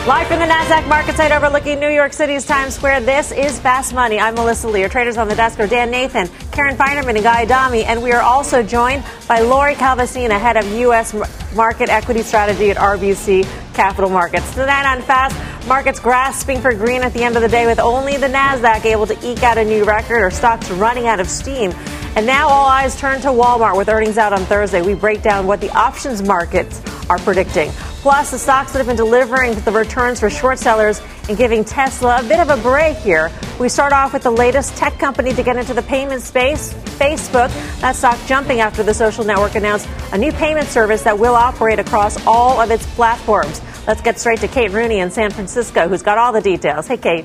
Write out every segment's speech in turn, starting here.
Live from the NASDAQ market site overlooking New York City's Times Square, this is Fast Money. I'm Melissa Lee. Our traders on the desk are Dan Nathan, Karen Feinerman, and Guy Adami. And we are also joined by Lori Calvasina, head of U.S. Market Equity Strategy at RBC Capital Markets. Tonight on Fast, markets grasping for green at the end of the day with only the NASDAQ able to eke out a new record or stocks running out of steam. And now all eyes turn to Walmart with earnings out on Thursday. We break down what the options markets are predicting. Plus, the stocks that have been delivering the returns for short sellers and giving Tesla a bit of a break here. We start off with the latest tech company to get into the payment space, Facebook. That stock jumping after the social network announced a new payment service that will operate across all of its platforms. Let's get straight to Kate Rooney in San Francisco, who's got all the details. Hey, Kate.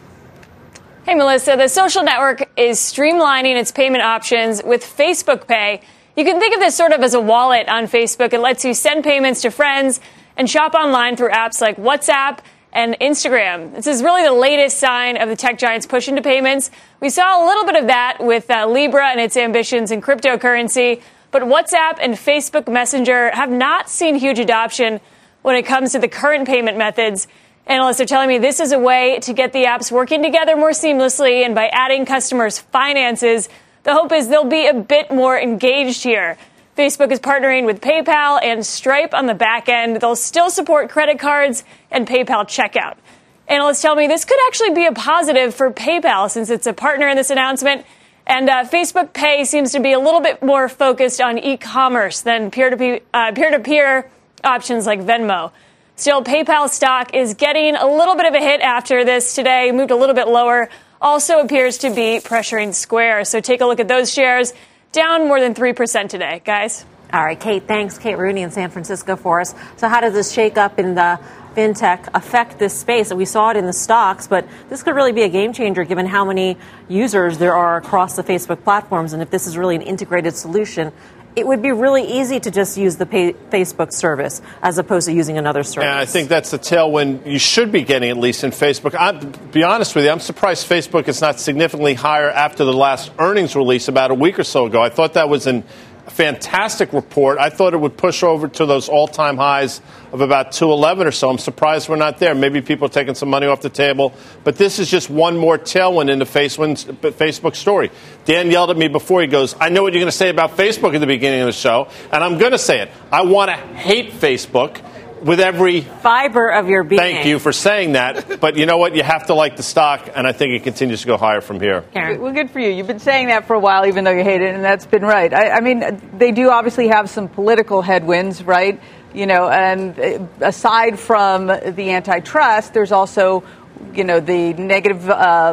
Hey, Melissa. The social network is streamlining its payment options with Facebook Pay. You can think of this sort of as a wallet on Facebook. It lets you send payments to friends and shop online through apps like WhatsApp and Instagram. This is really the latest sign of the tech giants push into payments. We saw a little bit of that with Libra and its ambitions in cryptocurrency, but WhatsApp and Facebook Messenger have not seen huge adoption when it comes to the current payment methods. Analysts are telling me this is a way to get the apps working together more seamlessly, and by adding customers' finances, the hope is they'll be a bit more engaged here. Facebook is partnering with PayPal and Stripe on the back end. They'll still support credit cards and PayPal checkout. Analysts tell me this could actually be a positive for PayPal since it's a partner in this announcement. And Facebook Pay seems to be a little bit more focused on e-commerce than peer-to-peer options like Venmo. Still, PayPal stock is getting a little bit of a hit after this today, moved a little bit lower. Also appears to be pressuring Square. So take a look at those shares. Down more than 3% today, guys. All right, Kate, thanks. Kate Rooney in San Francisco for us. So how does this shake up in the fintech affect this space? And we saw it in the stocks, but this could really be a game changer given how many users there are across the Facebook platforms. And if this is really an integrated solution, it would be really easy to just use the Facebook service as opposed to using another service. Yeah, I think that's the tailwind you should be getting, at least in Facebook. To be honest with you, I'm surprised Facebook is not significantly higher after the last earnings release about a week or so ago. I thought that was a fantastic report. I thought it would push over to those all-time highs of about 211 or so. I'm surprised we're not there. Maybe people are taking some money off the table. But this is just one more tailwind in the Facebook story. Dan yelled at me before. He goes, I know what you're going to say about Facebook at the beginning of the show, and I'm going to say it. I want to hate Facebook with every fiber of your being. Thank you for saying that. But you know what? You have to like the stock, and I think it continues to go higher from here. Karen. Well, good for you. You've been saying that for a while, even though you hate it, and that's been right. I mean, they do obviously have some political headwinds, right? You know, and aside from the antitrust, there's also, you know, the negative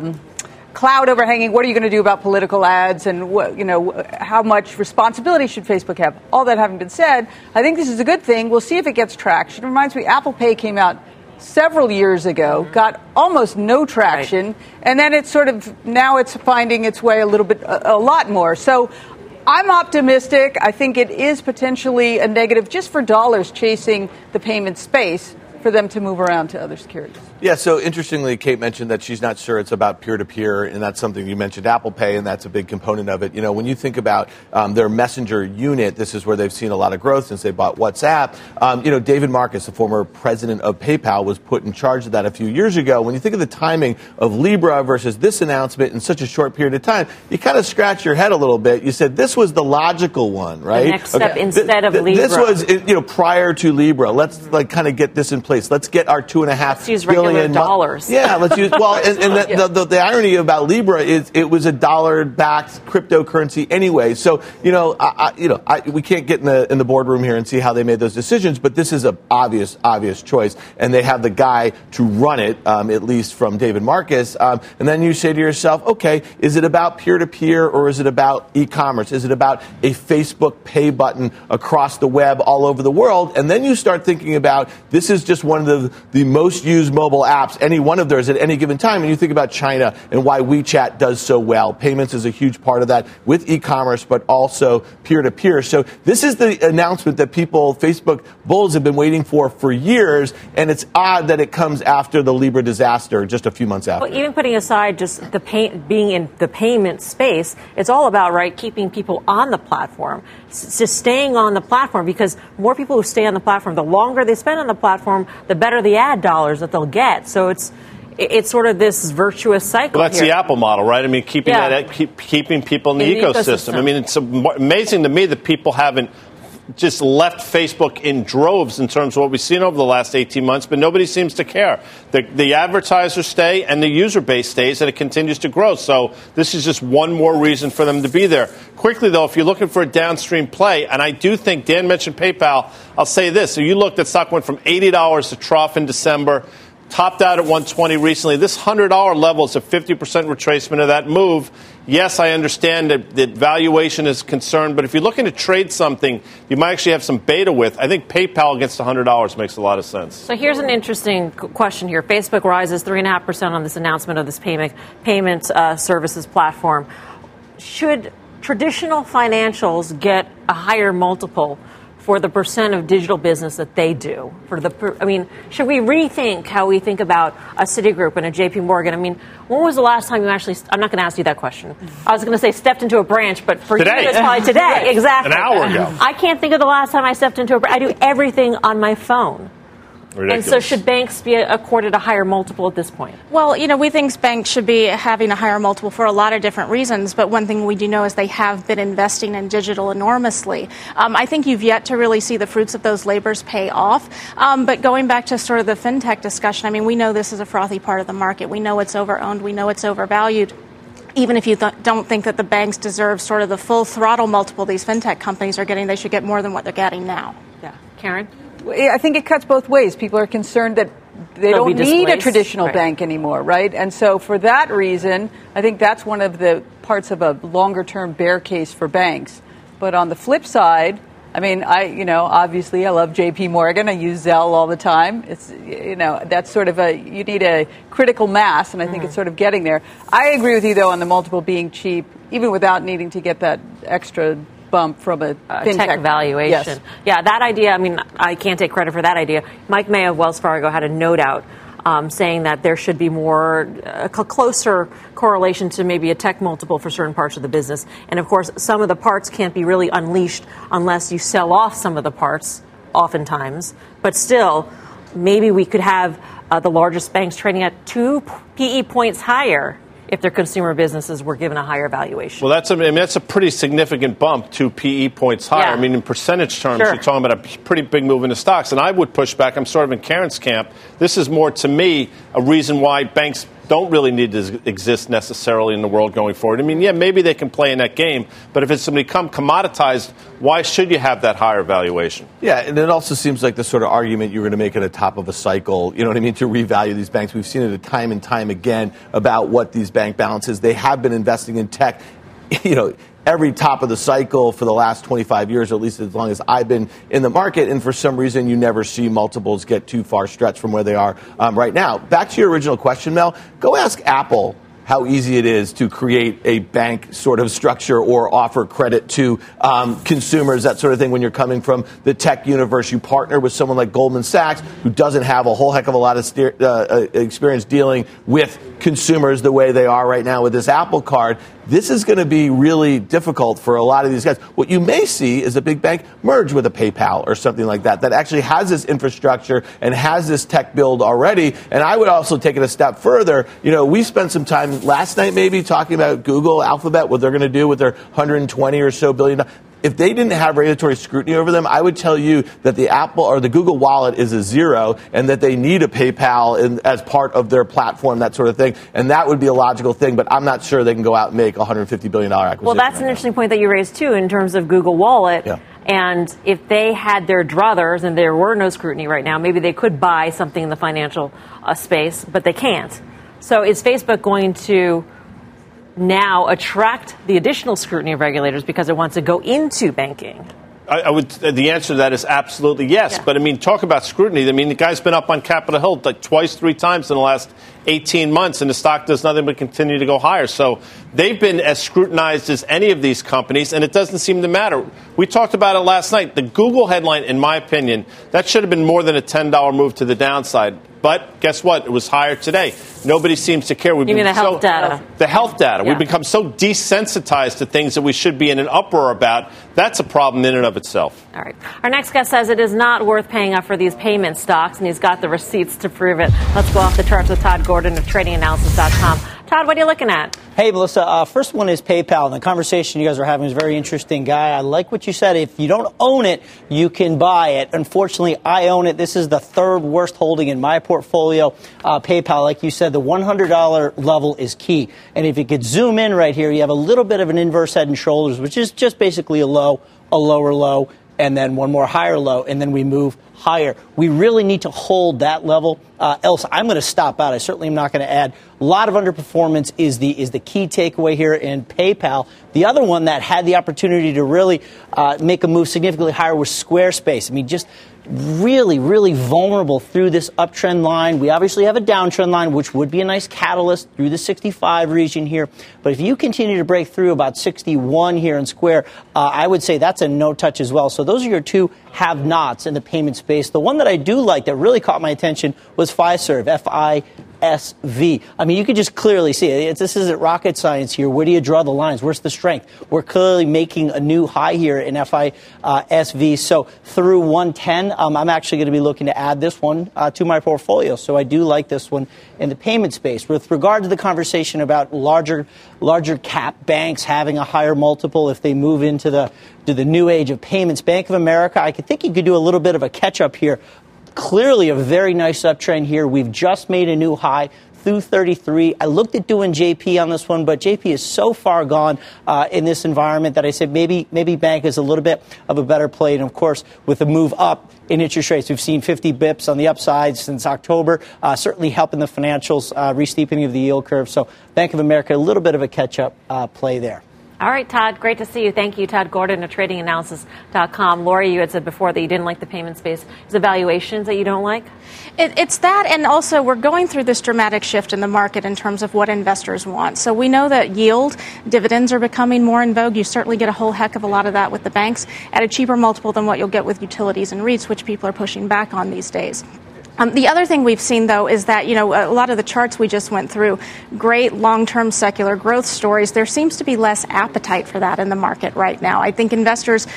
cloud overhanging. What are you going to do about political ads, and what, you know, how much responsibility should Facebook have? All that having been said, I think this is a good thing. We'll see if it gets traction. It reminds me, Apple Pay came out several years ago, got almost no traction, right, and then it's sort of now it's finding its way a lot more. So I'm optimistic. I think it is potentially a negative just for dollars chasing the payment space for them to move around to other securities. Yeah, so interestingly, Kate mentioned that she's not sure it's about peer-to-peer, and that's something you mentioned, Apple Pay, and that's a big component of it. You know, when you think about their messenger unit, this is where they've seen a lot of growth since they bought WhatsApp. You know, David Marcus, the former president of PayPal, was put in charge of that a few years ago. When you think of the timing of Libra versus this announcement in such a short period of time, you kind of scratch your head a little bit. You said this was the logical one, right? The next step instead of Libra. This was, you know, prior to Libra. Let's kind of get this in place. Let's get our $2.5 billion dollars. Yeah, let's use. Well, and the irony about Libra is it was a dollar-backed cryptocurrency anyway. So you know, we can't get in the boardroom here and see how they made those decisions, but this is an obvious choice, and they have the guy to run it, at least from David Marcus. And then you say to yourself, okay, is it about peer-to-peer or is it about e-commerce? Is it about a Facebook Pay button across the web all over the world? And then you start thinking about this is just one of the most used mobile mobile apps, any one of theirs at any given time. And you think about China and why WeChat does so well. Payments is a huge part of that with e-commerce, but also peer-to-peer. So this is the announcement that Facebook bulls have been waiting for years, and it's odd that it comes after the Libra disaster just a few months after. Well, even putting aside just being in the payment space, it's all about, right, keeping people on the platform, just staying on the platform, because more people who stay on the platform, the longer they spend on the platform, the better the ad dollars that they'll get. So it's sort of this virtuous cycle. Well, that's the Apple model, right? I mean, keeping people in the ecosystem. I mean, it's amazing to me that people haven't just left Facebook in droves in terms of what we've seen over the last 18 months, but nobody seems to care. The advertisers stay and the user base stays, and it continues to grow. So this is just one more reason for them to be there. Quickly, though, if you're looking for a downstream play, and I do think Dan mentioned PayPal, I'll say this. So you looked, that stock went from $80 to trough in December, topped out at $120 recently. This $100 level is a 50% retracement of that move. Yes, I understand that valuation is concerned, but if you're looking to trade something you might actually have some beta with, I think PayPal against $100 makes a lot of sense. So here's an interesting question here. Facebook rises 3.5% on this announcement of this payment services platform. Should traditional financials get a higher multiple for the percent of digital business that they do? Should we rethink how we think about a Citigroup and a JP Morgan? I mean, when was the last time you actually, I'm not going to ask you that question. I was going to say stepped into a branch, but for today. you it's probably today. Exactly. An hour ago. I can't think of the last time I stepped into a branch. I do everything on my phone. Ridiculous. And so should banks be accorded a higher multiple at this point? Well, we think banks should be having a higher multiple for a lot of different reasons. But one thing we do know is they have been investing in digital enormously. I think you've yet to really see the fruits of those labors pay off. But going back to sort of the fintech discussion, I mean, we know this is a frothy part of the market. We know it's overowned. We know it's overvalued. Even if you don't think that the banks deserve sort of the full throttle multiple these fintech companies are getting, they should get more than what they're getting now. Yeah. Karen? I think it cuts both ways. People are concerned that they don't need a traditional bank anymore, right? And so for that reason, I think that's one of the parts of a longer-term bear case for banks. But on the flip side, I mean, obviously I love JP Morgan. I use Zelle all the time. It's, that's sort of you need a critical mass, and I think it's sort of getting there. I agree with you, though, on the multiple being cheap, even without needing to get that extra bump from a tech valuation. Yes. Yeah, that idea, I mean, I can't take credit for that idea. Mike May of Wells Fargo had a note out saying that there should be a closer correlation to maybe a tech multiple for certain parts of the business. And, of course, some of the parts can't be really unleashed unless you sell off some of the parts, oftentimes. But still, maybe we could have the largest banks trading at 2 PE points higher if their consumer businesses were given a higher valuation. Well, that's a pretty significant bump, 2 PE points higher. Yeah. I mean, in percentage terms, You're talking about a pretty big move in the stocks. And I would push back. I'm sort of in Karen's camp. This is more, to me, a reason why banks don't really need to exist necessarily in the world going forward. I mean, yeah, maybe they can play in that game, but if it's become commoditized, why should you have that higher valuation? Yeah, and it also seems like the sort of argument you were going to make at the top of a cycle, you know what I mean, to revalue these banks. We've seen it time and time again about what these bank balances. They have been investing in tech, every top of the cycle for the last 25 years, or at least as long as I've been in the market. And for some reason, you never see multiples get too far stretched from where they are right now. Back to your original question, Mel, go ask Apple how easy it is to create a bank sort of structure or offer credit to consumers, that sort of thing. When you're coming from the tech universe, you partner with someone like Goldman Sachs, who doesn't have a whole heck of a lot of experience dealing with consumers the way they are right now with this Apple Card. This is going to be really difficult for a lot of these guys. What you may see is a big bank merge with a PayPal or something like that actually has this infrastructure and has this tech build already. And I would also take it a step further. We spent some time last night maybe talking about Google, Alphabet, what they're going to do with their $120 or so billion. If they didn't have regulatory scrutiny over them, I would tell you that the Apple or the Google Wallet is a zero and that they need a PayPal as part of their platform, that sort of thing. And that would be a logical thing, but I'm not sure they can go out and make a $150 billion acquisition. Well, that's an interesting point that you raised, too, in terms of Google Wallet. Yeah. And if they had their druthers and there were no scrutiny right now, maybe they could buy something in the financial space, but they can't. So is Facebook going to now attract the additional scrutiny of regulators because it wants to go into banking? I would. The answer to that is absolutely yes. Yeah. But, I mean, talk about scrutiny. I mean, the guy's been up on Capitol Hill like twice, 3 times in the last 18 months, and the stock does nothing but continue to go higher. So they've been as scrutinized as any of these companies, and it doesn't seem to matter. We talked about it last night. The Google headline, in my opinion, that should have been more than a $10 move to the downside. But guess what? It was higher today. Nobody seems to care. You mean the health data? The health data. Yeah. We've become so desensitized to things that we should be in an uproar about. That's a problem in and of itself. All right. Our next guest says it is not worth paying up for these payment stocks, and he's got the receipts to prove it. Let's go off the charts with Todd Gordon of TradingAnalysis.com. Todd, what are you looking at? Hey, Melissa. First one is PayPal. And the conversation you guys are having is very interesting, Guy. I like what you said. If you don't own it, you can buy it. Unfortunately, I own it. This is the third worst holding in my portfolio. PayPal, like you said, the $100 level is key. And if you could zoom in right here, you have a little bit of an inverse head and shoulders, which is just basically a low, a lower low, and then one more higher low, and then we move higher. We really need to hold that level. Else, I'm going to stop out. I certainly am not going to add. A lot of underperformance is the key takeaway here in PayPal. The other one that had the opportunity to really make a move significantly higher was Squarespace. I mean, just really, really vulnerable through this uptrend line. We obviously have a downtrend line, which would be a nice catalyst through the 65 region here. But if you continue to break through about 61 here in Square, I would say that's a no touch as well. So those are your two have-nots in the payment space. The one that I do like that really caught my attention was Fiserv, FISV. I mean, you can just clearly see it. This isn't rocket science here. Where do you draw the lines? Where's the strength? We're clearly making a new high here in FISV. So through 110, I'm actually going to be looking to add this one to my portfolio. So I do like this one in the payment space. With regard to the conversation about larger cap banks having a higher multiple if they move into the new age of payments, Bank of America, I think you could do a little bit of a catch-up here. Clearly a very nice uptrend here. We've just made a new high through 33. I looked at doing JP on this one, but JP is so far gone in this environment that I said maybe bank is a little bit of a better play. And, of course, with the move up in interest rates, we've seen 50 bips on the upside since October, certainly helping the financials, re-steepening of the yield curve. So Bank of America, a little bit of a catch-up play there. All right, Todd, great to see you. Thank you, Todd Gordon of TradingAnalysis.com. Lori, you had said before that you didn't like the payment space. Is it valuations that you don't like? It's that, and also we're going through this dramatic shift in the market in terms of what investors want. So we know that yield, dividends are becoming more in vogue. You certainly get a whole heck of a lot of that with the banks at a cheaper multiple than what you'll get with utilities and REITs, which people are pushing back on these days. The other thing we've seen, though, is that, a lot of the charts we just went through, great long-term secular growth stories, there seems to be less appetite for that in the market right now. I think investors,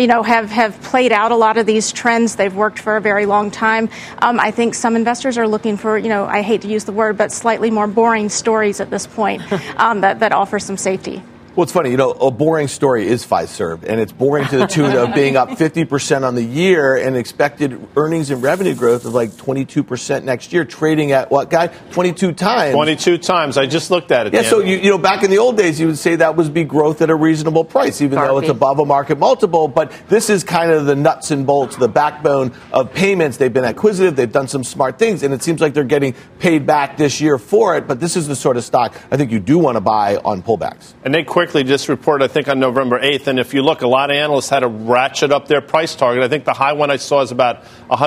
have played out a lot of these trends. They've worked for a very long time. I think some investors are looking for, I hate to use the word, but slightly more boring stories at this point that offer some safety. Well, it's funny, a boring story is Fiserv, and it's boring to the tune of being up 50% on the year and expected earnings and revenue growth of like 22% next year, trading at what, Guy? 22 times. 22 times. I just looked at it. Yeah, Dan. So, back in the old days, you would say that would be growth at a reasonable price, even though it's above a market multiple. But this is kind of the nuts and bolts, the backbone of payments. They've been acquisitive. They've done some smart things, and it seems like they're getting paid back this year for it. But this is the sort of stock I think you do want to buy on pullbacks. And they quickly just reported, I think, on November 8th. And if you look, a lot of analysts had to ratchet up their price target. I think the high one I saw is about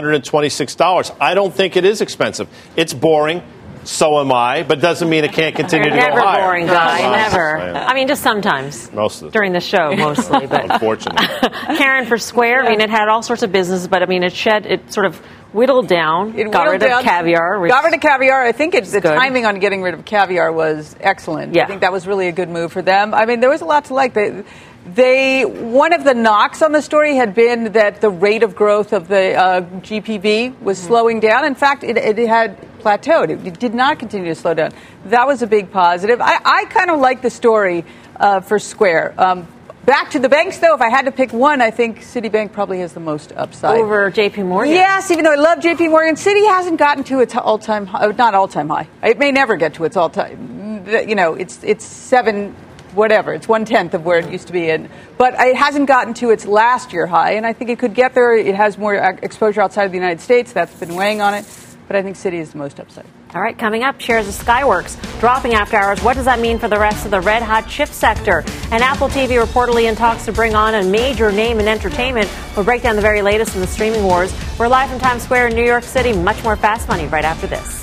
$126. I don't think it is expensive. It's boring. So am I, but doesn't mean it can't continue to go higher. Never boring, Guy. Never. I mean, just sometimes. Most of the during the show, mostly. But unfortunately. Karen, for Square, I mean, it had all sorts of business, but I mean, it sort of whittled down. Got rid of caviar. Got rid of caviar. I think the timing on getting rid of caviar was excellent. Yeah. I think that was really a good move for them. I mean, there was a lot to like. One of the knocks on the story had been that the rate of growth of the GPV was slowing down. In fact, it had plateaued. It did not continue to slow down. That was a big positive. I kind of like the story for Square. Back to the banks, though, if I had to pick one, I think Citibank probably has the most upside. Over J.P. Morgan? Yes, even though I love J.P. Morgan, Citi hasn't gotten to its all-time high. Not all-time high. It may never get to its all-time. It's 7... whatever, it's 1/10 of where it used to be in. But it hasn't gotten to its last year high, and I think it could get there. It has more exposure outside of the United States. That's been weighing on it. But I think Citi is the most upside. All right, coming up, shares of Skyworks dropping after hours. What does that mean for the rest of the red-hot chip sector? And Apple TV reportedly in talks to bring on a major name in entertainment. We'll break down the very latest in the streaming wars. We're live from Times Square in New York City. Much more Fast Money right after this.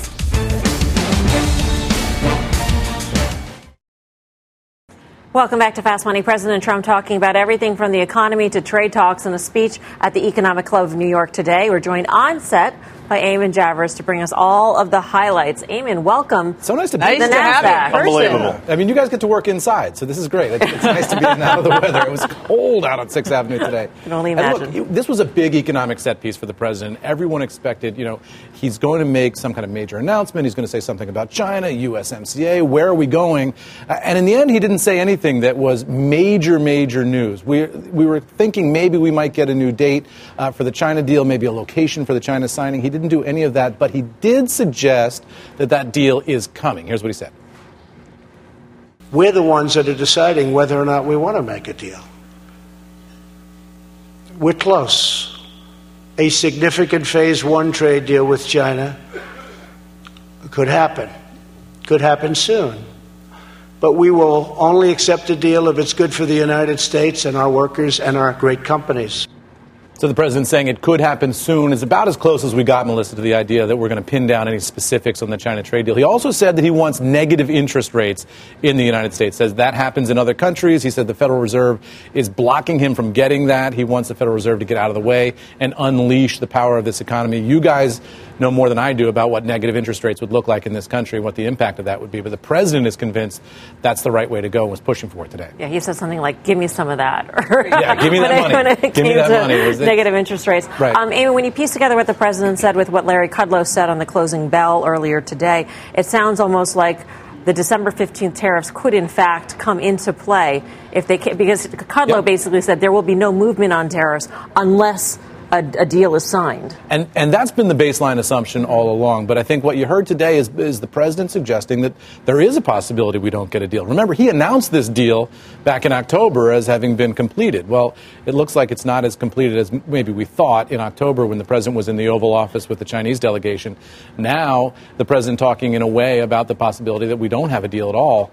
Welcome back to Fast Money. President Trump talking about everything from the economy to trade talks in a speech at the Economic Club of New York today. We're joined on set by Eamon Javers to bring us all of the highlights. Eamon, welckem. So nice to be nice the to have you. Unbelievable. I mean, you guys get to work inside, so this is great. It's nice to be out of the weather. It was cold out on 6th Avenue today. I can only imagine. And look, this was a big economic set piece for the president. Everyone expected, he's going to make some kind of major announcement. He's going to say something about China, USMCA, where are we going? And in the end, he didn't say anything that was major news. We were thinking maybe we might get a new date for the China deal, maybe a location for the China signing. He didn't do any of that, but he did suggest that deal is coming. Here's what he said. We're the ones that are deciding whether or not we want to make a deal. We're close. A significant phase one trade deal with China could happen. Could happen soon. But we will only accept a deal if it's good for the United States and our workers and our great companies. So the president saying it could happen soon is about as close as we got, Melissa, to the idea that we're going to pin down any specifics on the China trade deal. He also said that he wants negative interest rates in the United States. Says that happens in other countries. He said the Federal Reserve is blocking him from getting that. He wants the Federal Reserve to get out of the way and unleash the power of this economy. You guys know more than I do about what negative interest rates would look like in this country and what the impact of that would be. But the president is convinced that's the right way to go and was pushing for it today. Yeah, he said something like, give me some of that. Yeah, give me that money. Give me that money. Negative interest rates. Right. Amy, when you piece together what the president said with what Larry Kudlow said on the closing bell earlier today, it sounds almost like the December 15th tariffs could, in fact, come into play if they can, because Kudlow basically said there will be no movement on tariffs unless a deal is signed. And that's been the baseline assumption all along. But I think what you heard today is the president suggesting that there is a possibility we don't get a deal. Remember, he announced this deal back in October as having been completed. Well, it looks like it's not as completed as maybe we thought in October when the president was in the Oval Office with the Chinese delegation. Now, the president talking in a way about the possibility that we don't have a deal at all.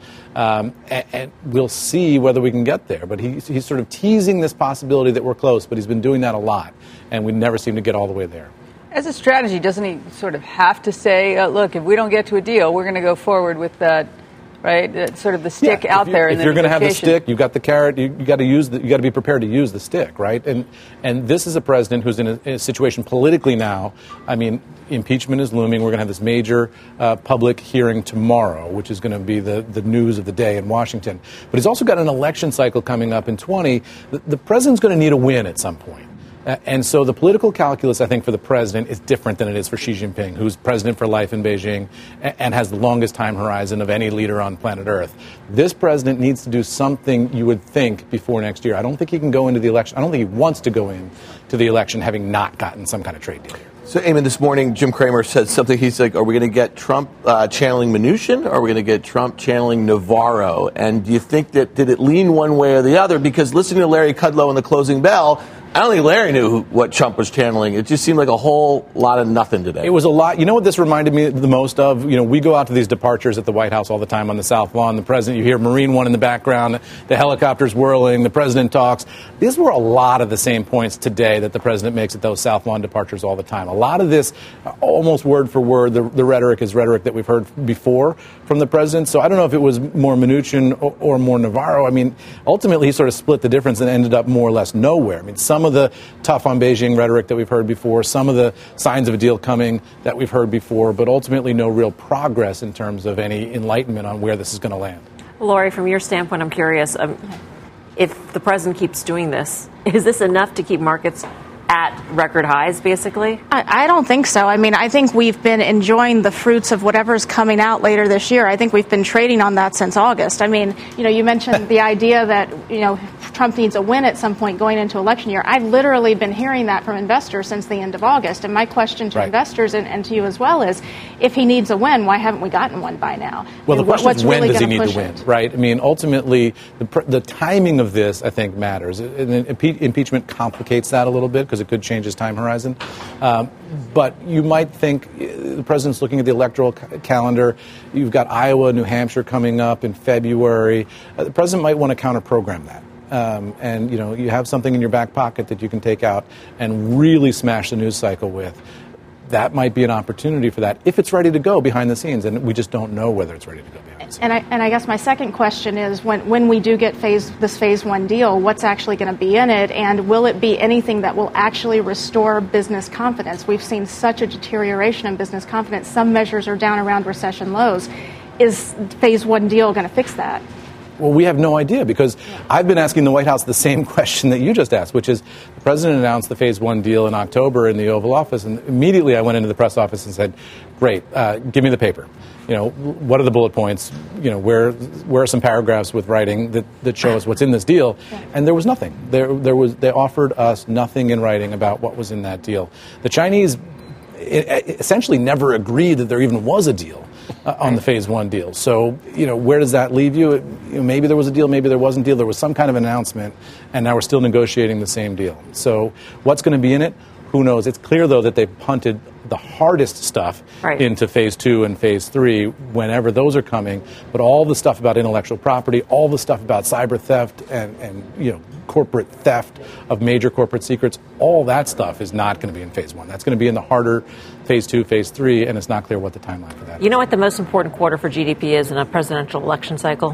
And we'll see whether we can get there. But he's sort of teasing this possibility that we're close, but he's been doing that a lot. And we never seem to get all the way there. As a strategy, doesn't he sort of have to say, look, if we don't get to a deal, we're going to go forward with that, right? Sort of the stick out there. If you're going to have the stick, you've got the carrot. You got to be prepared to use the stick, right? And this is a president who's in a situation politically now. I mean, impeachment is looming. We're going to have this major public hearing tomorrow, which is going to be the news of the day in Washington. But he's also got an election cycle coming up in 20. The president's going to need a win at some point. And so the political calculus, I think, for the president is different than it is for Xi Jinping, who's president for life in Beijing and has the longest time horizon of any leader on planet Earth. This president needs to do something, you would think, before next year. I don't think he can go into the election. I don't think he wants to go into the election having not gotten some kind of trade deal. So, Eamon, this morning, Jim Cramer said something. He's like, are we going to get Trump channeling Mnuchin, or are we going to get Trump channeling Navarro? And do you think did it lean one way or the other? Because listening to Larry Kudlow in the closing bell, I don't think Larry knew what Trump was channeling. It just seemed like a whole lot of nothing today. It was a lot. You know what this reminded me the most of? We go out to these departures at the White House all the time on the South Lawn. The president, you hear Marine One in the background, the helicopters whirling, the president talks. These were a lot of the same points today that the president makes at those South Lawn departures all the time. A lot of this, almost word for word, the rhetoric is rhetoric that we've heard before from the president. So I don't know if it was more Mnuchin or more Navarro. I mean, ultimately, he sort of split the difference and ended up more or less nowhere. I mean, some of the tough on Beijing rhetoric that we've heard before, some of the signs of a deal coming that we've heard before, but ultimately no real progress in terms of any enlightenment on where this is going to land. Lori, from your standpoint, I'm curious, if the president keeps doing this, is this enough to keep markets at record highs, basically? I don't think so. I mean, I think we've been enjoying the fruits of whatever's coming out later this year. I think we've been trading on that since August. I mean, you mentioned the idea that, Trump needs a win at some point going into election year. I've literally been hearing that from investors since the end of August. And my question to investors and to you as well is, if he needs a win, why haven't we gotten one by now? Well, the question is, when really does he need to win, right? I mean, ultimately, the timing of this, I think, matters. And impeachment complicates that a little bit because it could change his time horizon. But you might think the president's looking at the electoral calendar. You've got Iowa, New Hampshire coming up in February. The president might want to counter-program that. And, you have something in your back pocket that you can take out and really smash the news cycle with. That might be an opportunity for that if it's ready to go behind the scenes, and we just don't know whether it's ready to go behind the scenes. And I guess my second question is, when we do get this phase one deal, what's actually going to be in it, and will it be anything that will actually restore business confidence? We've seen such a deterioration in business confidence. Some measures are down around recession lows. Is phase one deal going to fix that? Well, we have no idea, because I've been asking the White House the same question that you just asked, which is the president announced the phase one deal in October in the Oval Office, and immediately I went into the press office and said, great, give me the paper. What are the bullet points? Where are some paragraphs with writing that show us what's in this deal? And there was nothing. They offered us nothing in writing about what was in that deal. The Chinese essentially never agreed that there even was a deal on the phase one deal. So, where does that leave you? Maybe there was a deal, maybe there wasn't a deal. There was some kind of announcement, and now we're still negotiating the same deal. So what's going to be in it? Who knows? It's clear, though, that they've punted the hardest stuff into phase two and phase three whenever those are coming. But all the stuff about intellectual property, all the stuff about cyber theft and corporate theft of major corporate secrets, all that stuff is not going to be in phase one. That's going to be in the harder phase two, phase three, and it's not clear what the timeline for that is. You know what the most important quarter for GDP is in a presidential election cycle?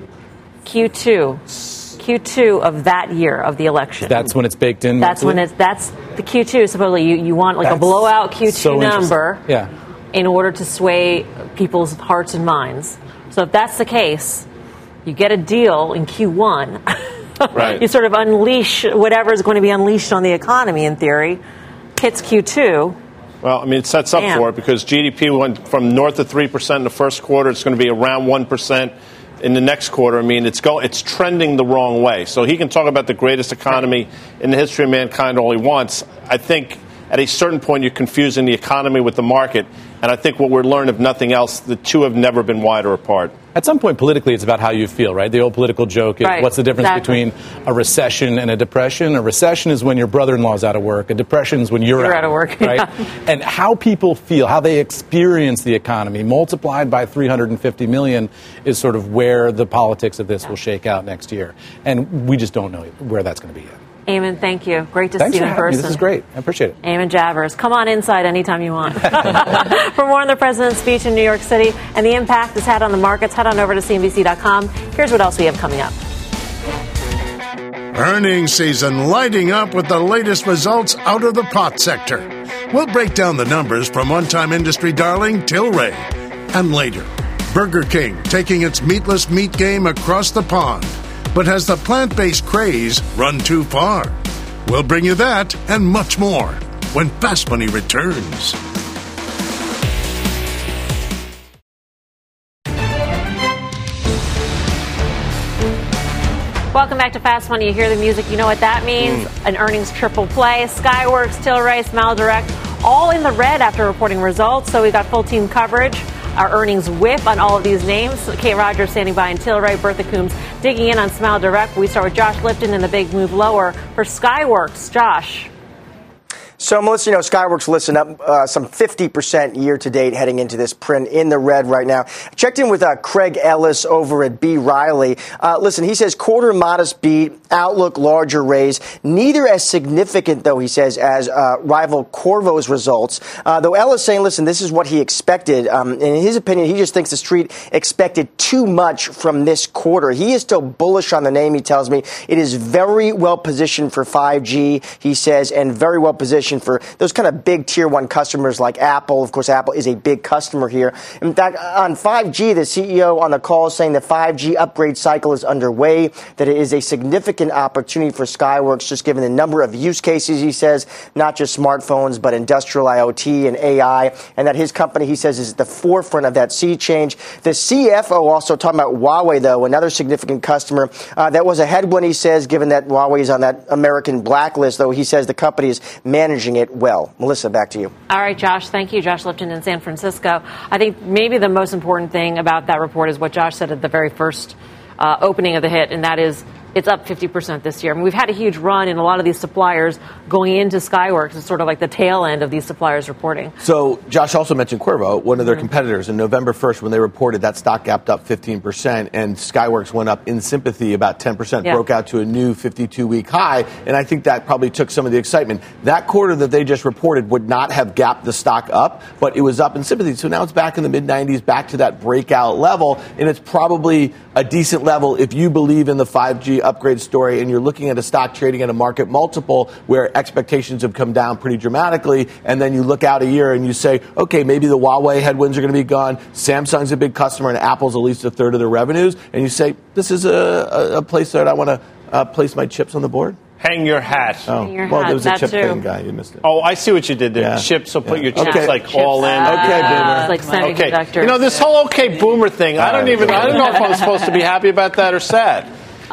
Q2 of that year of the election. That's when it's baked in. That's the Q2. Supposedly, you want a blowout Q2 number in order to sway people's hearts and minds. So if that's the case, you get a deal in Q1. Right. You sort of unleash whatever is going to be unleashed on the economy. In theory, hits Q2. Well, it sets up for it, because GDP went from north of 3% in the first quarter. It's going to be around 1%. In the next quarter. It's trending the wrong way. So he can talk about the greatest economy in the history of mankind all he wants. I think at a certain point you're confusing the economy with the market. And I think what we're learning, if nothing else, the two have never been wider apart. At some point, politically, it's about how you feel, right? The old political joke is, what's the difference between a recession and a depression? A recession is when your brother-in-law's out of work. A depression is when you're out of work, right? And how people feel, how they experience the economy, multiplied by 350 million, is sort of where the politics of this will shake out next year. And we just don't know where that's going to be yet. Eamon, thank you. Great to see you in person. This is great. I appreciate it. Eamon Javers. Come on inside anytime you want. For more on the president's speech in New York City and the impact it's had on the markets, head on over to CNBC.com. Here's what else we have coming up. Earnings season lighting up with the latest results out of the pot sector. We'll break down the numbers from one-time industry darling Tilray. And later, Burger King taking its meatless meat game across the pond. But has the plant-based craze run too far? We'll bring you that and much more when Fast Money returns. Welcome back to Fast Money. You hear the music, you know what that means. An earnings triple play. Skyworks, Tilray, SmileDirect, all in the red after reporting results. So we got full team coverage. Our earnings whip on all of these names. Kate Rogers standing by in Tilray, Bertha Coombs digging in on SmileDirect. We start with Josh Lipton in the big move lower for Skyworks. Josh. So, Melissa, Skyworks listed up some 50% year to date heading into this print in the red right now. Checked in with Craig Ellis over at B. Riley. Listen, he says quarter modest beat, outlook larger raise. Neither as significant, though, he says, as rival Qorvo's results. Though Ellis saying, listen, this is what he expected. In his opinion, he just thinks the street expected too much from this quarter. He is still bullish on the name, he tells me. It is very well positioned for 5G, he says, and very well positioned competition for those kind of big tier one customers like Apple. Of course, Apple is a big customer here. In fact, on 5G, the CEO on the call is saying the 5G upgrade cycle is underway, that it is a significant opportunity for Skyworks, just given the number of use cases, he says, not just smartphones, but industrial IoT and AI, and that his company, he says, is at the forefront of that sea change. The CFO also talking about Huawei, though, another significant customer. That was a headwind, he says, given that Huawei is on that American blacklist, though he says the company is managing it well. Melissa, back to you. All right, Josh. Thank you. Josh Lipton in San Francisco. I think maybe the most important thing about that report is what Josh said at the very first opening of the hit, and that is it's up 50% this year. I mean, we've had a huge run in a lot of these suppliers going into Skyworks. It's sort of like the tail end of these suppliers reporting. So Josh also mentioned Qorvo, one of their competitors. In November 1st, when they reported, that stock gapped up 15%, and Skyworks went up in sympathy about 10%, broke out to a new 52-week high. And I think that probably took some of the excitement. That quarter that they just reported would not have gapped the stock up, but it was up in sympathy. So now it's back in the mid-90s, back to that breakout level, and it's probably a decent level if you believe in the 5G upgrade story and you're looking at a stock trading at a market multiple where expectations have come down pretty dramatically, and then you look out a year and you say, okay, maybe the Huawei headwinds are going to be gone, Samsung's a big customer, and Apple's at least a third of their revenues, and you say, this is a place that I want to place my chips on the board? Hang your hat. Oh, well, there was a chip thing guy. You missed it. Oh, I see what you did there. Yeah. Chips, so put your chips chips all in. Okay, Boomer. Like semiconductors. Okay. You know, this whole Boomer thing, I don't know if I was supposed to be happy about that or sad.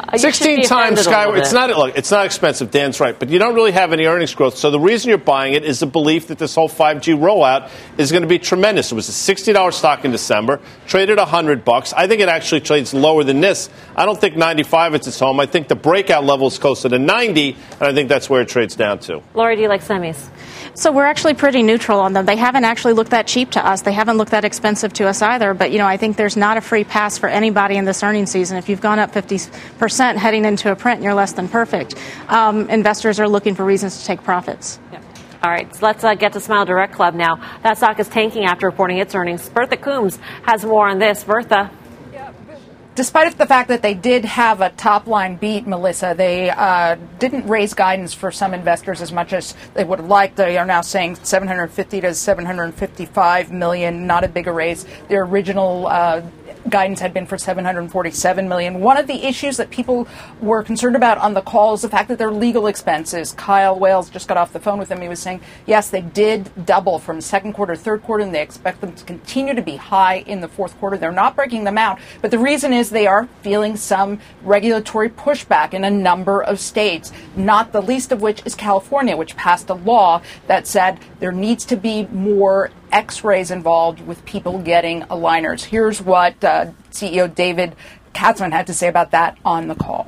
16 times Skyward. It's not expensive. Dan's right, but you don't really have any earnings growth. So the reason you're buying it is the belief that this whole 5G rollout is going to be tremendous. It was a $60 stock in December, traded $100. I think it actually trades lower than this. I don't think 95 is its home. I think the breakout level is closer to 90, and I think that's where it trades down to. Lori, do you like semis? So we're actually pretty neutral on them. They haven't actually looked that cheap to us. They haven't looked that expensive to us either. But, I think there's not a free pass for anybody in this earnings season. If you've gone up 50% heading into a print and you're less than perfect, investors are looking for reasons to take profits. Yeah. All right, so let's get to Smile Direct Club now. That stock is tanking after reporting its earnings. Bertha Coombs has more on this. Bertha. Despite the fact that they did have a top-line beat, Melissa, they didn't raise guidance for some investors as much as they would have liked. They are now saying 750 to 755 million, not a big a raise. Their original guidance had been for 747 million. One of the issues that people were concerned about on the call is the fact that their legal expenses. Kyle Wales just got off the phone with them. He was saying, yes, they did double from second quarter, third quarter, and they expect them to continue to be high in the fourth quarter. They're not breaking them out, but the reason is they are feeling some regulatory pushback in a number of states, not the least of which is California, which passed a law that said there needs to be more X-rays involved with people getting aligners. Here's what CEO David Katzman had to say about that on the call.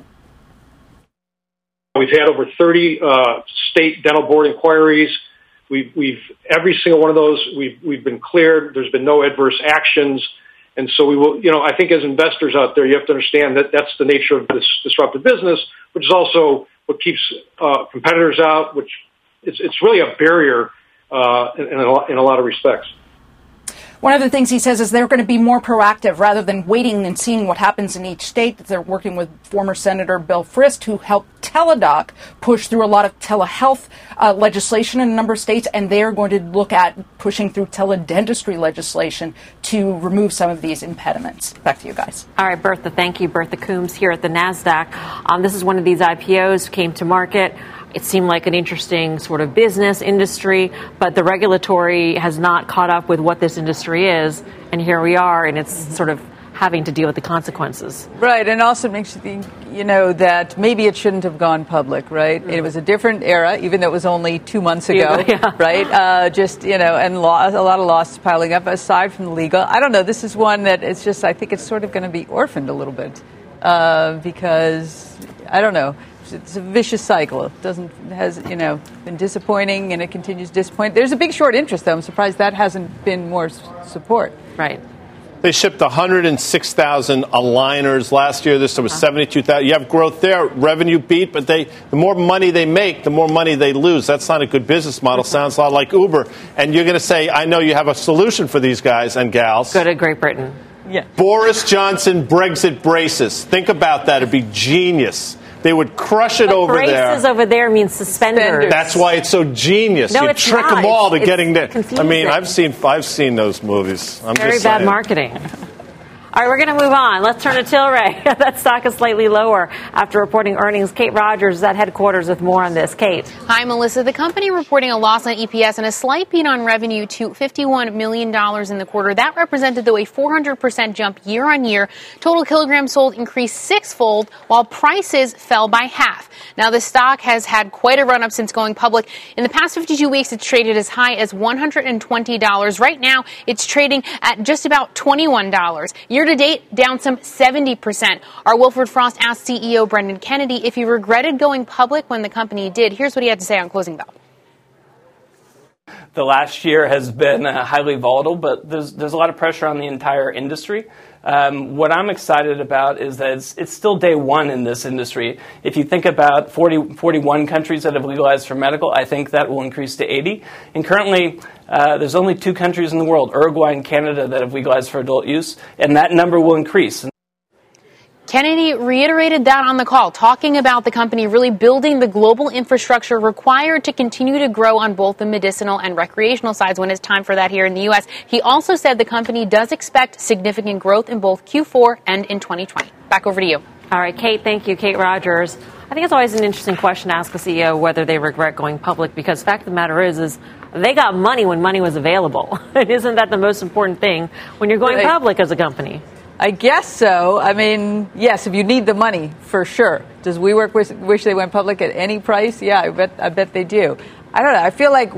We've had over 30 state dental board inquiries. We've every single one of those we've been cleared. There's been no adverse actions, and so we will. I think as investors out there, you have to understand that that's the nature of this disruptive business, which is also what keeps competitors out. Which it's really a barrier. In a lot of respects. One of the things he says is they're going to be more proactive rather than waiting and seeing what happens in each state. They're working with former Senator Bill Frist, who helped Teladoc push through a lot of telehealth legislation in a number of states, and they're going to look at pushing through teledentistry legislation to remove some of these impediments. Back to you guys. All right, Bertha, thank you. Bertha Coombs here at the NASDAQ. This is one of these IPOs, came to market. It seemed like an interesting sort of business industry, but the regulatory has not caught up with what this industry is. And here we are, and it's sort of having to deal with the consequences. Right, and also makes you think, that maybe it shouldn't have gone public, right? Mm-hmm. It was a different era, even though it was only 2 months ago, right? And a lot of losses piling up aside from the legal. I don't know, this is one that it's just, I think it's sort of going to be orphaned a little bit because, I don't know. It's a vicious cycle. It has been disappointing, and it continues to disappoint. There's a big short interest, though. I'm surprised that hasn't been more support. Right. They shipped 106,000 aligners last year. This was 72,000. You have growth there. Revenue beat, but the more money they make, the more money they lose. That's not a good business model. Sounds a lot like Uber. And you're going to say, I know you have a solution for these guys and gals. Go to Great Britain. Yeah. Boris Johnson Brexit braces. Think about that. It'd be genius. They would crush it over there. Braces over there means suspenders. That's why it's so genius. No, you it's trick not. them all to It's getting there. confusing. I mean, I've seen those movies. I'm Very just bad saying. marketing. All right, we're going to move on. Let's turn to Tilray. That stock is slightly lower after reporting earnings. Kate Rogers is at headquarters with more on this. Kate. Hi, Melissa. The company reporting a loss on EPS and a slight beat on revenue to $51 million in the quarter. That represented, though, a 400% jump year on year. Total kilograms sold increased sixfold, while prices fell by half. Now, the stock has had quite a run-up since going public. In the past 52 weeks, it's traded as high as $120. Right now, it's trading at just about $21. Year to date, down some 70%. Our Wilford Frost asked CEO Brendan Kennedy if he regretted going public when the company did. Here's what he had to say on Closing Bell. The last year has been highly volatile, but there's a lot of pressure on the entire industry. What I'm excited about is that it's still day one in this industry. If you think about 41 countries that have legalized for medical, I think that will increase to 80. And currently, there's only 2 countries in the world, Uruguay and Canada, that have legalized for adult use, and that number will increase. Kennedy reiterated that on the call, talking about the company really building the global infrastructure required to continue to grow on both the medicinal and recreational sides when it's time for that here in the U.S. He also said the company does expect significant growth in both Q4 and in 2020. Back over to you. All right, Kate, thank you. Kate Rogers. I think it's always an interesting question to ask a CEO whether they regret going public, because the fact of the matter is they got money when money was available. Isn't that the most important thing when you're going public as a company? I guess so. I mean, yes, if you need the money, for sure. Does WeWork wish they went public at any price? Yeah, I bet they do. I don't know. I feel like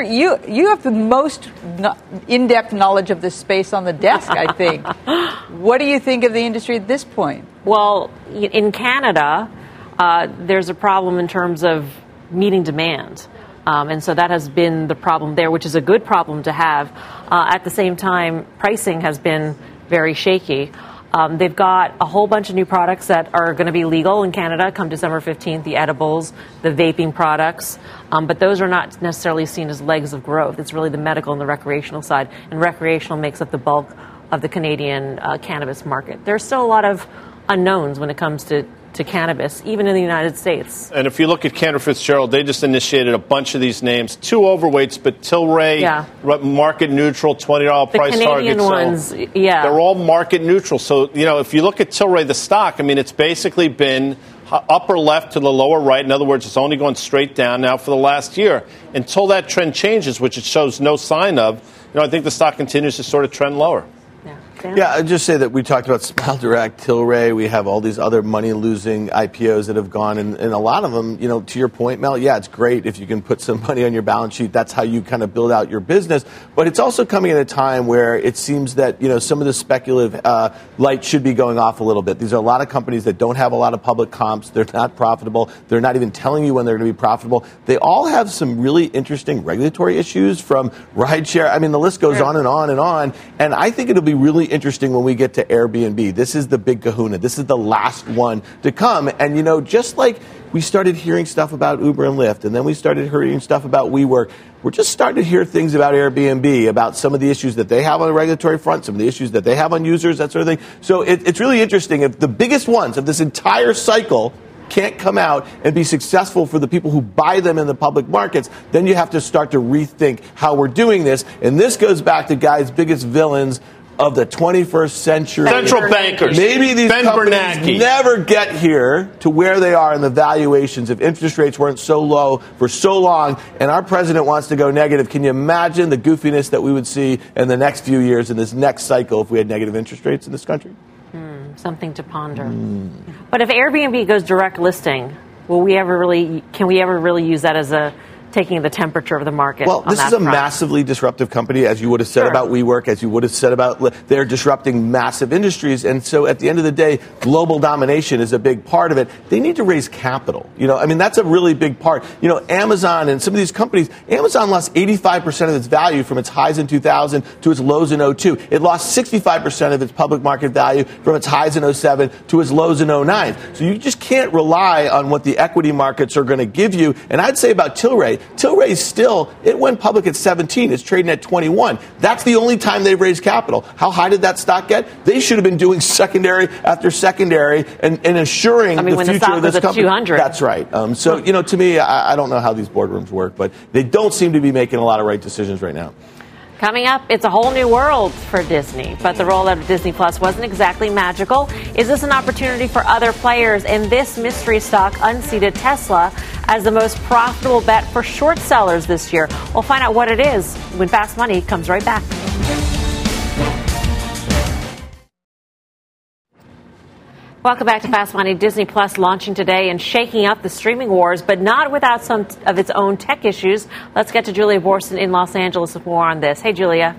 you have the most in-depth knowledge of this space on the desk, I think. What do you think of the industry at this point? Well, in Canada, there's a problem in terms of meeting demand. And so that has been the problem there, which is a good problem to have. At the same time, pricing has been very shaky. They've got a whole bunch of new products that are going to be legal in Canada come December 15th, the edibles, the vaping products. But those are not necessarily seen as legs of growth. It's really the medical and the recreational side. And recreational makes up the bulk of the Canadian cannabis market. There's still a lot of unknowns when it comes to cannabis, even in the United States. And if you look at Cantor Fitzgerald, they just initiated a bunch of these names. 2 overweights, but Tilray, market neutral, $20 price target. The Canadian ones, they're all market neutral. So, if you look at Tilray, the stock, I mean, it's basically been upper left to the lower right. In other words, it's only going straight down now for the last year. Until that trend changes, which it shows no sign of, I think the stock continues to sort of trend lower. Yeah, I'd just say that we talked about Smile Direct, Tilray. We have all these other money-losing IPOs that have gone, and a lot of them, to your point, Mel, yeah, it's great if you can put some money on your balance sheet. That's how you kind of build out your business. But it's also coming at a time where it seems that, some of the speculative light should be going off a little bit. These are a lot of companies that don't have a lot of public comps. They're not profitable. They're not even telling you when they're going to be profitable. They all have some really interesting regulatory issues, from rideshare. I mean, the list goes on and on and on. And I think it'll be really interesting when we get to Airbnb. This is the big kahuna. This is the last one to come. And, just like we started hearing stuff about Uber and Lyft, and then we started hearing stuff about WeWork, we're just starting to hear things about Airbnb, about some of the issues that they have on the regulatory front, some of the issues that they have on users, that sort of thing. So it's really interesting. If the biggest ones of this entire cycle can't come out and be successful for the people who buy them in the public markets, then you have to start to rethink how we're doing this. And this goes back to Guy's biggest villains of the 21st century. Central bankers. Maybe these companies never get here to where they are in the valuations if interest rates weren't so low for so long, and our president wants to go negative. Can you imagine the goofiness that we would see in the next few years in this next cycle if we had negative interest rates in this country? Something to ponder. But if Airbnb goes direct listing, can we ever really use that as taking the temperature of the market? Well, this is a massively disruptive company, as you would have said about WeWork, as you would have said about, they're disrupting massive industries. And so at the end of the day, global domination is a big part of it. They need to raise capital. That's a really big part. Amazon and some of these companies, Amazon lost 85% of its value from its highs in 2000 to its lows in 2002. It lost 65% of its public market value from its highs in 2007 to its lows in 2009. So you just can't rely on what the equity markets are going to give you. And I'd say about Tilray, Tilray still, it went public at 17. It's trading at 21. That's the only time they've raised capital. How high did that stock get? They should have been doing secondary after secondary and assuring the future of this company. 200. That's right. So, to me, I don't know how these boardrooms work, but they don't seem to be making a lot of right decisions right now. Coming up, it's a whole new world for Disney, but the rollout of Disney Plus wasn't exactly magical. Is this an opportunity for other players? And this mystery stock unseated Tesla as the most profitable bet for short sellers this year. We'll find out what it is when Fast Money comes right back. Welcome back to Fast Money. Disney Plus launching today and shaking up the streaming wars, but not without some of its own tech issues. Let's get to Julia Boorstin in Los Angeles with more on this. Hey, Julia.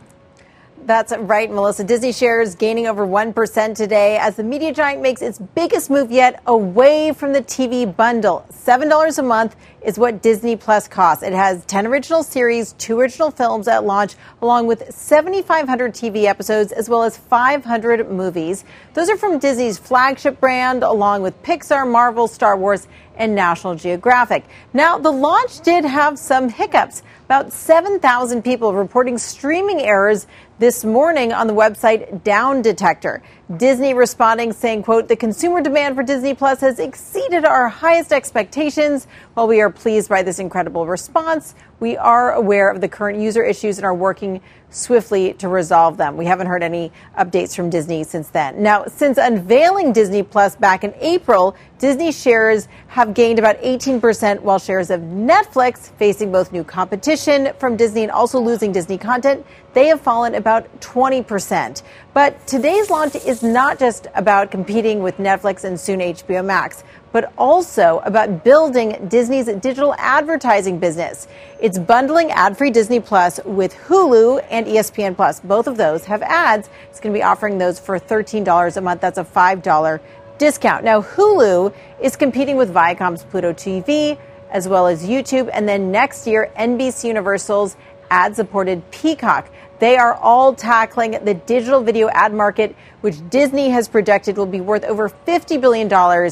That's right, Melissa. Disney shares gaining over 1% today as the media giant makes its biggest move yet away from the TV bundle. $7 a month is what Disney Plus costs. It has 10 original series, 2 original films at launch, along with 7,500 TV episodes, as well as 500 movies. Those are from Disney's flagship brand, along with Pixar, Marvel, Star Wars, and National Geographic. Now, the launch did have some hiccups. About 7,000 people reporting streaming errors this morning on the website Down Detector. Disney responding saying, quote, the consumer demand for Disney Plus has exceeded our highest expectations. While we are pleased by this incredible response, we are aware of the current user issues and are working swiftly to resolve them. We haven't heard any updates from Disney since then. Now, since unveiling Disney Plus back in April, Disney shares have gained about 18%, while shares of Netflix, facing both new competition from Disney and also losing Disney content, they have fallen about 20%. But today's launch is not just about competing with Netflix and soon HBO Max, but also about building Disney's digital advertising business. It's bundling ad-free Disney Plus with Hulu and ESPN Plus. Both of those have ads. It's going to be offering those for $13 a month. That's a $5 discount. Now, Hulu is competing with Viacom's Pluto TV, as well as YouTube, and then next year, NBC Universal's ad-supported Peacock. They are all tackling the digital video ad market, which Disney has projected will be worth over $50 billion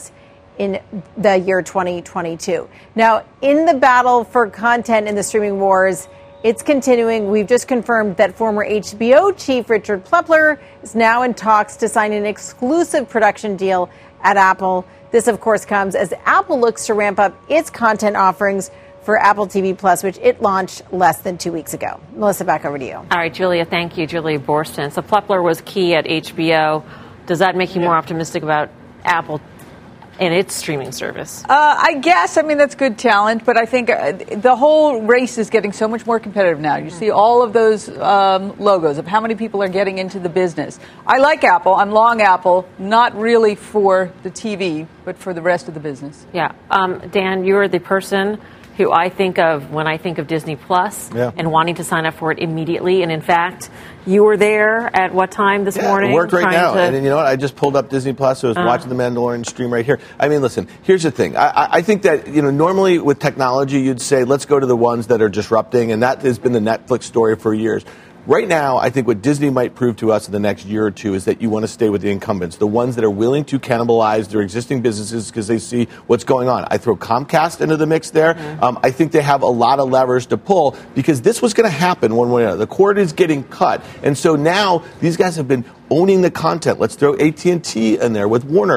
in the year 2022. Now, in the battle for content in the streaming wars, it's continuing. We've just confirmed that former HBO chief Richard Plepler is now in talks to sign an exclusive production deal at Apple. This, of course, comes as Apple looks to ramp up its content offerings for Apple TV Plus, which it launched less than 2 weeks ago. Melissa, back over to you. All right, Julia, thank you. Julia Boorstin. So Plepler was key at HBO. Does that make you more optimistic about Apple and its streaming service? I guess. I mean, that's good talent, but I think the whole race is getting so much more competitive now. You see all of those logos of how many people are getting into the business. I like Apple. I'm long Apple, not really for the TV, but for the rest of the business. Yeah. Dan, you're the person who I think of when I think of Disney Plus and wanting to sign up for it immediately. And in fact, you were there at what time this morning? It worked right now. And you know what? I just pulled up Disney Plus. So I was watching the Mandalorian stream right here. I mean, listen, here's the thing. I think that, normally with technology, you'd say, let's go to the ones that are disrupting. And that has been the Netflix story for years. Right now, I think what Disney might prove to us in the next year or two is that you want to stay with the incumbents, the ones that are willing to cannibalize their existing businesses because they see what's going on. I throw Comcast into the mix there. I think they have a lot of levers to pull because this was going to happen one way or another. The cord is getting cut. And so now these guys have been owning the content. Let's throw AT&T in there with Warner.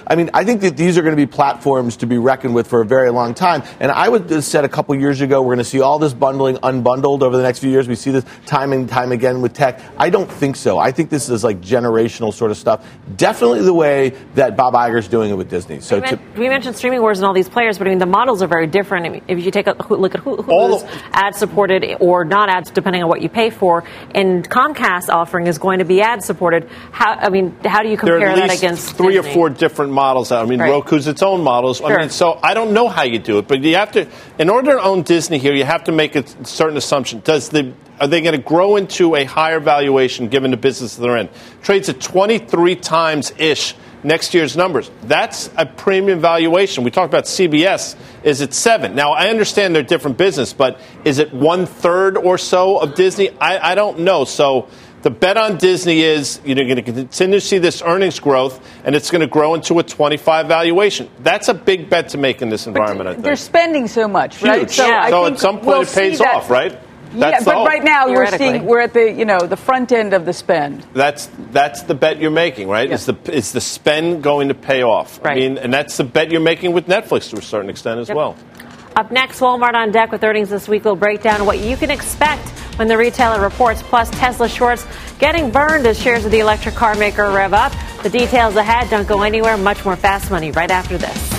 I think that these are going to be platforms to be reckoned with for a very long time. And I would have said a couple years ago, we're going to see all this bundling unbundled over the next few years. We see this time and time again with tech. I don't think so. I think this is like generational sort of stuff. Definitely the way that Bob Iger's doing it with Disney. So we mentioned streaming wars and all these players, but the models are very different. If you take a look at Hulu's ad-supported or not ads, depending on what you pay for, and Comcast offering is going to be ad-supported. How do you compare that against three Disney? or four different models? Roku's its own models. Sure. So I don't know how you do it, but you have to, in order to own Disney here, you have to make a certain assumption. Are they going to grow into a higher valuation given the business they're in? Trades at 23 times-ish next year's numbers. That's a premium valuation. We talked about CBS is at 7. Now, I understand they're different business, but is it 1/3 or so of Disney? I don't know. So The bet on Disney is you're going to continue to see this earnings growth, and it's going to grow into a 25 valuation. That's a big bet to make in this environment, I think. They're spending so much, right? Huge. So at some point it pays off, right? That's but right now we're at the the front end of the spend. That's the bet you're making, right? Yeah. Is the spend going to pay off? Right. I mean, and that's the bet you're making with Netflix to a certain extent as well. Up next, Walmart on deck with earnings this week. We'll break down what you can expect when the retailer reports, plus Tesla shorts getting burned as shares of the electric car maker rev up. The details ahead. Don't go anywhere. Much more Fast Money right after this.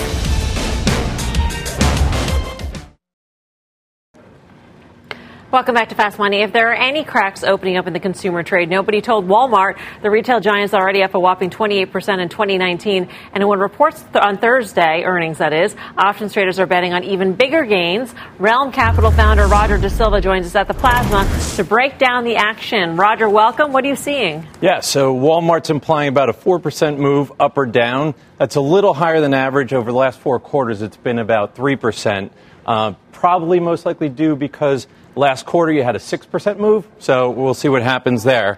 Welcome back to Fast Money. If there are any cracks opening up in the consumer trade, nobody told Walmart. The retail giant's already up a whopping 28% in 2019. And when reports on Thursday, earnings that is, options traders are betting on even bigger gains. Realm Capital founder Roger DeSilva joins us at the Plasma to break down the action. Roger, welcome. What are you seeing? Yeah, so Walmart's implying about a 4% move up or down. That's a little higher than average. Over the last 4 quarters, it's been about 3%. Probably most likely due because last quarter, you had a 6% move, so we'll see what happens there.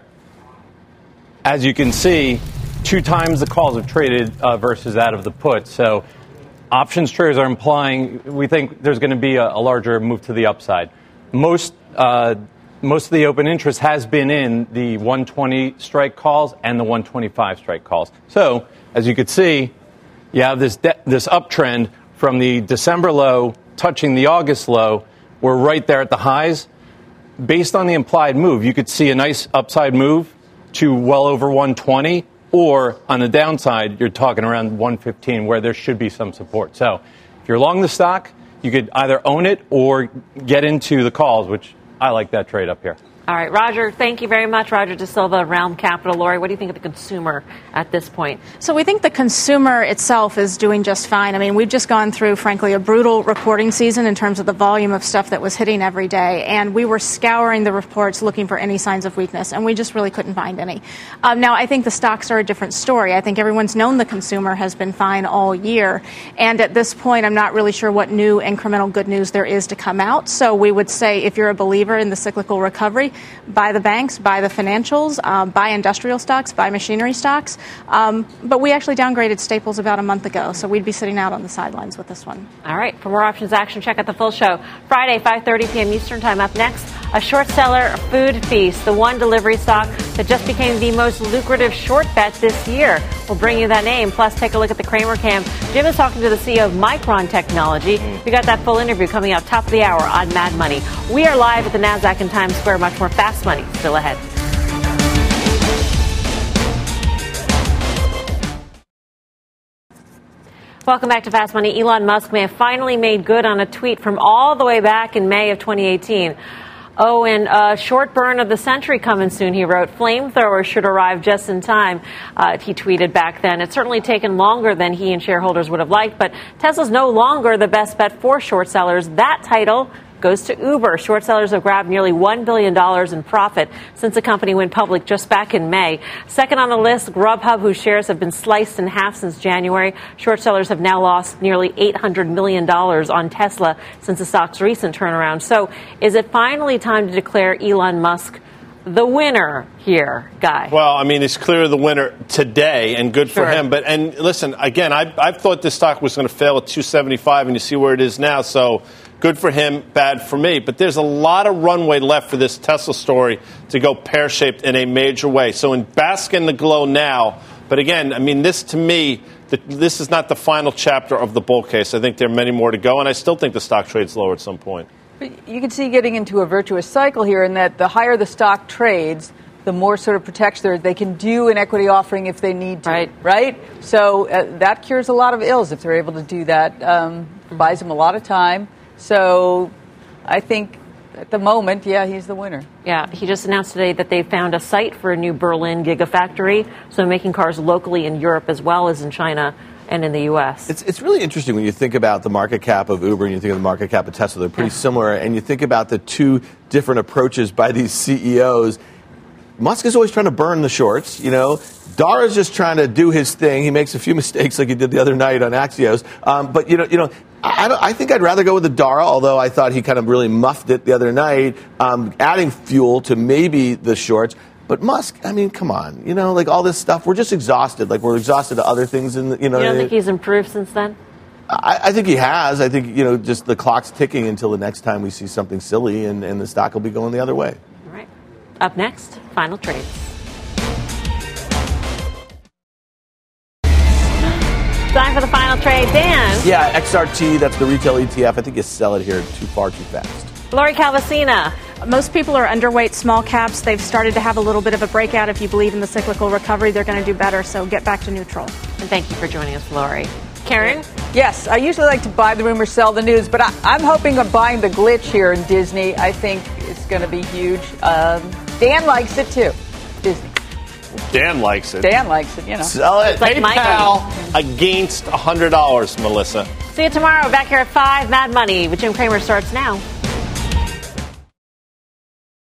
As you can see, 2 times the calls have traded versus that of the put. So options traders are implying we think there's going to be a larger move to the upside. Most of the open interest has been in the 120 strike calls and the 125 strike calls. So as you can see, you have this uptrend from the December low touching the August low. We're right there at the highs. Based on the implied move, you could see a nice upside move to well over 120, or on the downside, you're talking around 115, where there should be some support. So if you're long the stock, you could either own it or get into the calls, which I like that trade up here. All right, Roger, thank you very much. Roger DeSilva, Realm Capital. Lori, what do you think of the consumer at this point? So we think the consumer itself is doing just fine. I mean, we've just gone through, frankly, a brutal reporting season in terms of the volume of stuff that was hitting every day. And we were scouring the reports looking for any signs of weakness, and we just really couldn't find any. Now, I think the stocks are a different story. I think everyone's known the consumer has been fine all year. And at this point, I'm not really sure what new incremental good news there is to come out. So we would say if you're a believer in the cyclical recovery, buy the banks, buy the financials, buy industrial stocks, buy machinery stocks. But we actually downgraded Staples about a month ago, so we'd be sitting out on the sidelines with this one. All right. For more options action, check out the full show. Friday, 5:30 p.m. Eastern Time. Up next, a short seller, Food Feast, the one delivery stock that just became the most lucrative short bet this year. We'll bring you that name. Plus, take a look at the Cramer Cam. Jim is talking to the CEO of Micron Technology. We got that full interview coming up top of the hour on Mad Money. We are live at the NASDAQ in Times Square. Much more Fast Money still ahead. Welcome back to Fast Money. Elon Musk may have finally made good on a tweet from all the way back in May of 2018. Oh, and a short burn of the century coming soon, he wrote. Flamethrowers should arrive just in time, he tweeted back then. It's certainly taken longer than he and shareholders would have liked, but Tesla's no longer the best bet for short sellers. That title goes to Uber. Short sellers have grabbed nearly $1 billion in profit since the company went public just back in May. Second on the list, Grubhub, whose shares have been sliced in half since January. Short sellers have now lost nearly $800 million on Tesla since the stock's recent turnaround. So is it finally time to declare Elon Musk the winner here, Guy? Well, I mean, he's clearly the winner today, and good for him. But and listen, again, I've thought this stock was going to fail at 275, and you see where it is now. So good for him, bad for me. But there's a lot of runway left for this Tesla story to go pear-shaped in a major way. So bask in the glow now. But again, I mean, this to me, this is not the final chapter of the bull case. I think there are many more to go, and I still think the stock trades lower at some point. You can see getting into a virtuous cycle here in that the higher the stock trades, the more sort of protection they can do an equity offering if they need to. Right? So that cures a lot of ills if they're able to do that. Buys them a lot of time. So I think at the moment, he's the winner. Yeah, he just announced today that they found a site for a new Berlin Gigafactory, so making cars locally in Europe as well as in China and in the U.S. It's really interesting when you think about the market cap of Uber and you think of the market cap of Tesla. They're pretty similar. And you think about the two different approaches by these CEOs. Musk is always trying to burn the shorts, you know. Dara's just trying to do his thing. He makes a few mistakes like he did the other night on Axios. But, you know, I think I'd rather go with the Dara, although I thought he kind of really muffed it the other night, adding fuel to maybe the shorts. But Musk, I mean, come on, like all this stuff, we're just exhausted. Like we're exhausted to other things. You don't think he's improved since then? I think he has. I think, just the clock's ticking until the next time we see something silly, and the stock will be going the other way. All right. Up next, final trades. Time for the final trade. Dan. Yeah, XRT, that's the retail ETF. I think you sell it here too fast. Lori Calvasina. Most people are underweight small caps. They've started to have a little bit of a breakout. If you believe in the cyclical recovery, they're going to do better. So get back to neutral. And thank you for joining us, Lori. Karen? Yes, I usually like to buy the rumor, sell the news, but I'm hoping of buying the glitch here in Disney. I think it's going to be huge. Dan likes it too. Disney. Dan likes it. Dan likes it, Sell it. It's like PayPal against $100, Melissa. See you tomorrow back here at 5. Mad Money with Jim Cramer starts now.